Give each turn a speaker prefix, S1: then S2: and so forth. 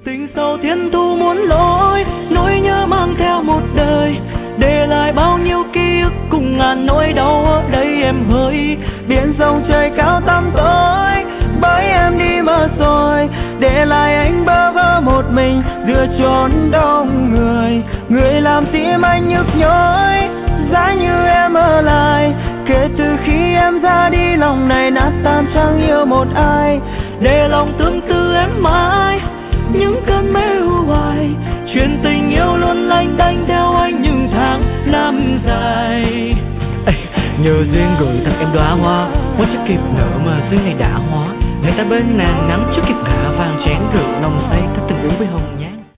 S1: tình sâu thiên thu muôn lối, nỗi nhớ mang theo một đời, để lại bao nhiêu ký ức cùng ngàn nỗi đau ở đây em hỡi. Biển sông trời cao tăm tối, bởi em đi mất rồi, để lại anh bơ vơ một mình giữa chốn đông người. Người làm tim anh nhức nhối, giá như em ở lại. Kể từ khi em ra đi, lòng này nát tan chẳng yêu một ai, để lòng tương tư em mãi những cơn mê u hoài. Chuyện tình yêu luôn lanh đanh theo anh những tháng năm dài. Nhờ duyên gửi tặng em đóa hoa, hoa chưa kịp nở mà duyên này đã hóa. Người ta bên nàng nắm chưa kịp ngả vàng chén rượu nồng say, ta từng uống với hồng nhé.